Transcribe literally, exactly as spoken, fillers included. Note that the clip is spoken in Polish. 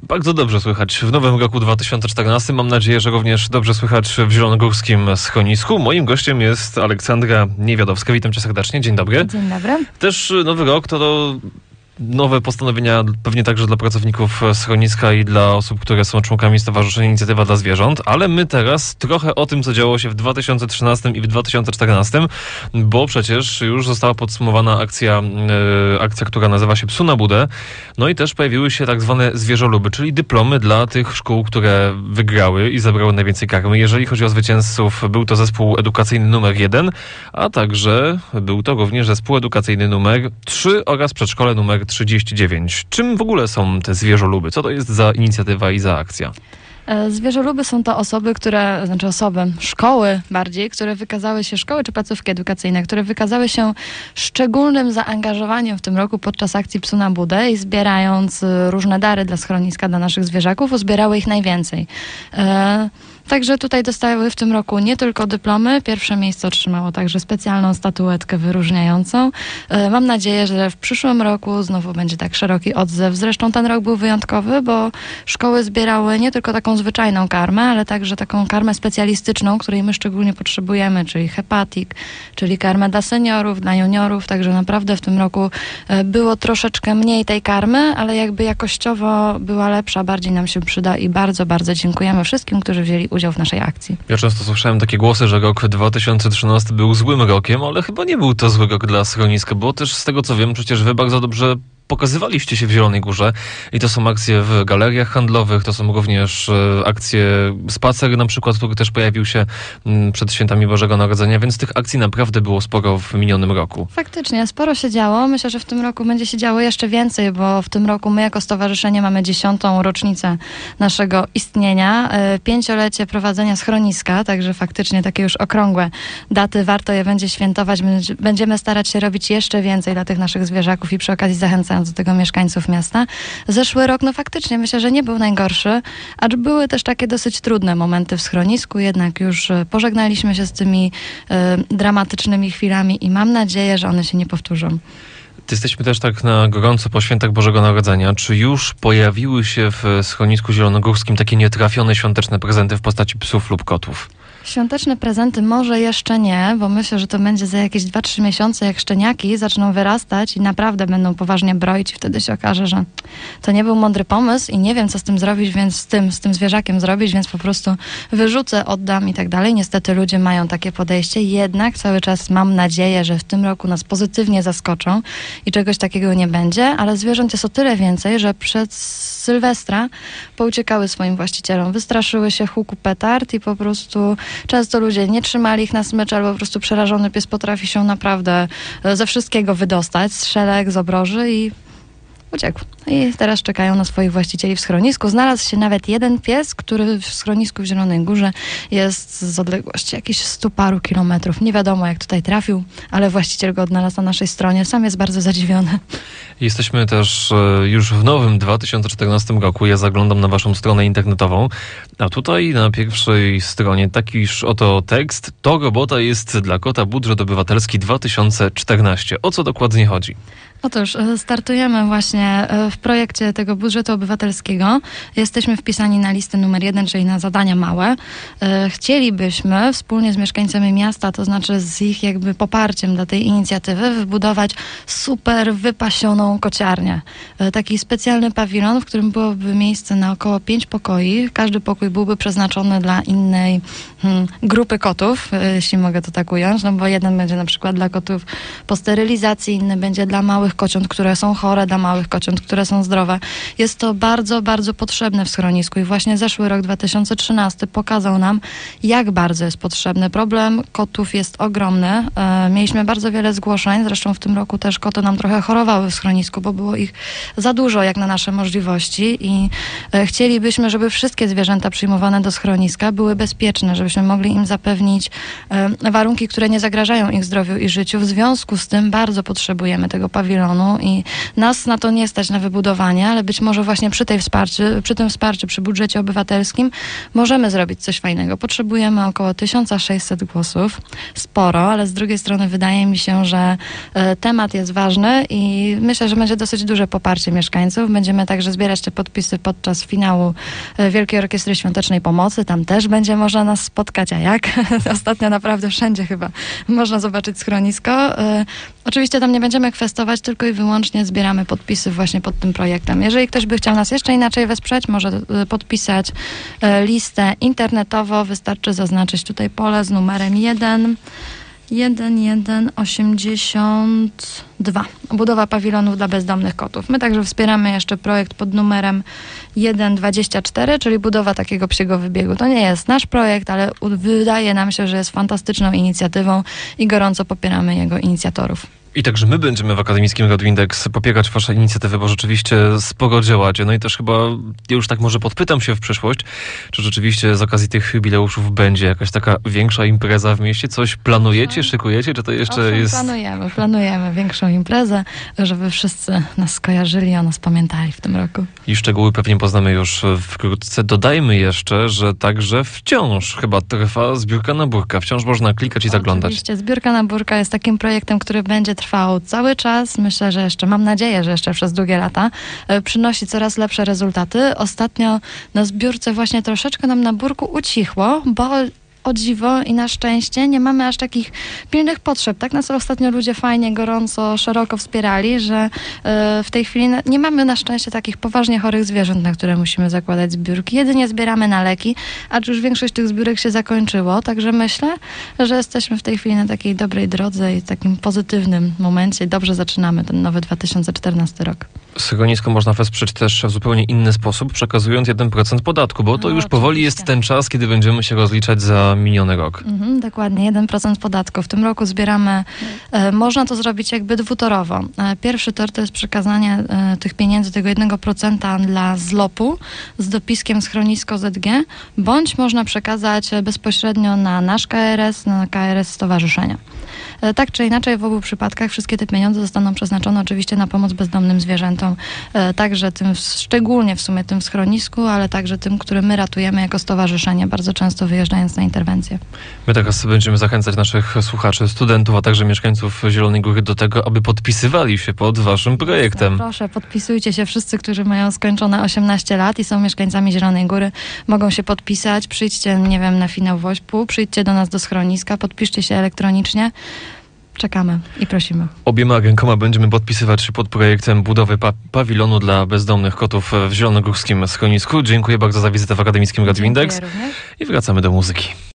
Bardzo dobrze słychać w nowym roku dwa tysiące czternastym. Mam nadzieję, że również dobrze słychać w zielonogórskim schronisku. Moim gościem jest Aleksandra Niewiadowska. Witam cię serdecznie. Dzień dobry. Dzień dobry. Też nowy rok to... to... nowe postanowienia pewnie także dla pracowników schroniska i dla osób, które są członkami Stowarzyszenia Inicjatywa dla Zwierząt, ale my teraz trochę o tym, co działo się w dwa tysiące trzynastym i w dwa tysiące czternastym, bo przecież już została podsumowana akcja, yy, akcja, która nazywa się Psu na budę, no i też pojawiły się tak zwane zwierzoluby, czyli dyplomy dla tych szkół, które wygrały i zebrały najwięcej karmy. Jeżeli chodzi o zwycięzców, był to zespół edukacyjny numer jeden, a także był to również zespół edukacyjny numer trzy oraz przedszkole numer trzydzieści dziewięć. Czym w ogóle są te zwierzoluby? Co to jest za inicjatywa i za akcja? Zwierzoluby są to osoby, które, znaczy osoby, szkoły bardziej, które wykazały się, szkoły czy placówki edukacyjne, które wykazały się szczególnym zaangażowaniem w tym roku podczas akcji Psu na budę i zbierając różne dary dla schroniska, dla naszych zwierzaków, uzbierały ich najwięcej. E Także tutaj dostały w tym roku nie tylko dyplomy, pierwsze miejsce otrzymało także specjalną statuetkę wyróżniającą. Mam nadzieję, że w przyszłym roku znowu będzie tak szeroki odzew. Zresztą ten rok był wyjątkowy, bo szkoły zbierały nie tylko taką zwyczajną karmę, ale także taką karmę specjalistyczną, której my szczególnie potrzebujemy, czyli hepatik, czyli karmę dla seniorów, dla juniorów. Także naprawdę w tym roku było troszeczkę mniej tej karmy, ale jakby jakościowo była lepsza, bardziej nam się przyda i bardzo, bardzo dziękujemy wszystkim, którzy wzięli udział w naszej akcji. Ja często słyszałem takie głosy, że rok dwa tysiące trzynasty był złym rokiem, ale chyba nie był to zły rok dla schroniska, bo też z tego co wiem, przecież wy bardzo dobrze pokazywaliście się w Zielonej Górze i to są akcje w galeriach handlowych, to są również e, akcje spacer na przykład, który też pojawił się m, przed świętami Bożego Narodzenia, więc tych akcji naprawdę było sporo w minionym roku. Faktycznie, sporo się działo. Myślę, że w tym roku będzie się działo jeszcze więcej, bo w tym roku my jako stowarzyszenie mamy dziesiątą rocznicę naszego istnienia, e, pięciolecie prowadzenia schroniska, także faktycznie takie już okrągłe daty, warto je będzie świętować. Będziemy starać się robić jeszcze więcej dla tych naszych zwierzaków i przy okazji zachęcając do tego mieszkańców miasta. Zeszły rok, no faktycznie myślę, że nie był najgorszy, acz były też takie dosyć trudne momenty w schronisku, jednak już pożegnaliśmy się z tymi e, dramatycznymi chwilami i mam nadzieję, że one się nie powtórzą. Jesteśmy też tak na gorąco po świętach Bożego Narodzenia. Czy już pojawiły się w schronisku zielonogórskim takie nietrafione świąteczne prezenty w postaci psów lub kotów? Świąteczne prezenty może jeszcze nie, bo myślę, że to będzie za jakieś dwa trzy miesiące, jak szczeniaki zaczną wyrastać i naprawdę będą poważnie broić i wtedy się okaże, że to nie był mądry pomysł i nie wiem, co z tym zrobić, więc z tym, z tym zwierzakiem zrobić, więc po prostu wyrzucę, oddam i tak dalej. Niestety ludzie mają takie podejście, jednak cały czas mam nadzieję, że w tym roku nas pozytywnie zaskoczą i czegoś takiego nie będzie, ale zwierząt jest o tyle więcej, że przed Sylwestra pouciekały swoim właścicielom, wystraszyły się huku petard i po prostu często ludzie nie trzymali ich na smycz, albo po prostu przerażony pies potrafi się naprawdę ze wszystkiego wydostać, z szelek, z obroży i uciekł. I teraz czekają na swoich właścicieli w schronisku. Znalazł się nawet jeden pies, który w schronisku w Zielonej Górze jest z odległości jakichś stu paru kilometrów. Nie wiadomo, jak tutaj trafił, ale właściciel go odnalazł na naszej stronie. Sam jest bardzo zadziwiony. Jesteśmy też już w nowym dwa tysiące czternastym roku. Ja zaglądam na waszą stronę internetową, a tutaj na pierwszej stronie takiż oto tekst. To robota jest dla kota, budżet obywatelski dwa tysiące czternasty. O co dokładnie chodzi? Otóż startujemy właśnie w projekcie tego budżetu obywatelskiego. Jesteśmy wpisani na listę numer jeden, czyli na zadania małe. Chcielibyśmy wspólnie z mieszkańcami miasta, to znaczy z ich jakby poparciem dla tej inicjatywy, wybudować super wypasioną kociarnię. Taki specjalny pawilon, w którym byłoby miejsce na około pięć pokoi. Każdy pokój byłby przeznaczony dla innej hmm, grupy kotów, jeśli mogę to tak ująć, no bo jeden będzie na przykład dla kotów po sterylizacji, inny będzie dla małych kociąt, które są chore, dla małych kociąt, które są zdrowe. Jest to bardzo, bardzo potrzebne w schronisku i właśnie zeszły rok dwa tysiące trzynasty pokazał nam, jak bardzo jest potrzebny. Problem kotów jest ogromny. E, mieliśmy bardzo wiele zgłoszeń, zresztą w tym roku też koty nam trochę chorowały w schronisku, bo było ich za dużo jak na nasze możliwości i e, chcielibyśmy, żeby wszystkie zwierzęta przyjmowane do schroniska były bezpieczne, żebyśmy mogli im zapewnić e, warunki, które nie zagrażają ich zdrowiu i życiu. W związku z tym bardzo potrzebujemy tego pawilonu i nas na to nie nie stać na wybudowanie, ale być może właśnie przy tej wsparciu, przy tym wsparciu, przy budżecie obywatelskim możemy zrobić coś fajnego. Potrzebujemy około tysiąc sześćset głosów. Sporo, ale z drugiej strony wydaje mi się, że e, temat jest ważny i myślę, że będzie dosyć duże poparcie mieszkańców. Będziemy także zbierać te podpisy podczas finału e, Wielkiej Orkiestry Świątecznej Pomocy. Tam też będzie można nas spotkać, a jak? Ostatnio naprawdę wszędzie chyba można zobaczyć schronisko. E, oczywiście tam nie będziemy kwestować, tylko i wyłącznie zbieramy podpisy właśnie pod tym projektem. Jeżeli ktoś by chciał nas jeszcze inaczej wesprzeć, może e, podpisać e, listę internetowo. Wystarczy zaznaczyć tutaj pole z numerem jeden. jeden jeden osiemdziesiąt dwa. Budowa pawilonów dla bezdomnych kotów. My także wspieramy jeszcze projekt pod numerem jeden dwadzieścia cztery, czyli budowa takiego psiego wybiegu. To nie jest nasz projekt, ale wydaje nam się, że jest fantastyczną inicjatywą i gorąco popieramy jego inicjatorów. I także my będziemy w Akademickim Radiu Index popierać wasze inicjatywy, bo rzeczywiście sporo działacie. No i też chyba, ja już tak może podpytam się w przyszłość, czy rzeczywiście z okazji tych jubileuszów będzie jakaś taka większa impreza w mieście? Coś planujecie, szykujecie, czy to jeszcze Owszem, jest... planujemy, planujemy większą imprezę, żeby wszyscy nas skojarzyli, o nas pamiętali w tym roku. I szczegóły pewnie poznamy już wkrótce. Dodajmy jeszcze, że także wciąż chyba trwa zbiórka na burka. Wciąż można klikać i zaglądać. Oczywiście, zbiórka na burka jest takim projektem, który będzie trwał cały czas. Myślę, że jeszcze, mam nadzieję, że jeszcze przez długie lata e, przynosi coraz lepsze rezultaty. Ostatnio na zbiórce właśnie troszeczkę nam na burku ucichło, bo o dziwo i na szczęście nie mamy aż takich pilnych potrzeb. Tak nas ostatnio ludzie fajnie, gorąco, szeroko wspierali, że e, w tej chwili na, nie mamy na szczęście takich poważnie chorych zwierząt, na które musimy zakładać zbiórki. Jedynie zbieramy na leki, acz już większość tych zbiórek się zakończyło, także myślę, że jesteśmy w tej chwili na takiej dobrej drodze i takim pozytywnym momencie. Dobrze zaczynamy ten nowy dwa tysiące czternasty rok. Schronisko można wesprzeć też w zupełnie inny sposób, przekazując jeden procent podatku, bo to No, już powoli oczywiście. jest ten czas, kiedy będziemy się rozliczać za miniony rok. Mhm, dokładnie, jeden procent podatku. W tym roku zbieramy, e, można to zrobić jakby dwutorowo. E, pierwszy tor to jest przekazanie e, tych pieniędzy, tego jednego procenta dla zlopu z dopiskiem schronisko Z G, bądź można przekazać e, bezpośrednio na nasz K R S, na K R S stowarzyszenia. E, tak czy inaczej, w obu przypadkach wszystkie te pieniądze zostaną przeznaczone oczywiście na pomoc bezdomnym zwierzętom, e, także tym, szczególnie w sumie tym w schronisku, ale także tym, które my ratujemy jako stowarzyszenie, bardzo często wyjeżdżając na interwencje. My teraz będziemy zachęcać naszych słuchaczy, studentów, a także mieszkańców Zielonej Góry do tego, aby podpisywali się pod waszym projektem. Proszę, podpisujcie się. Wszyscy, którzy mają skończone osiemnaście lat i są mieszkańcami Zielonej Góry, mogą się podpisać. Przyjdźcie, nie wiem, na finał Wośpu, przyjdźcie do nas do schroniska, podpiszcie się elektronicznie. Czekamy i prosimy. Obiema rękoma będziemy podpisywać się pod projektem budowy pa- pawilonu dla bezdomnych kotów w zielonogórskim schronisku. Dziękuję bardzo za wizytę w Akademickim Radiu Index Dziękuję również. i wracamy do muzyki.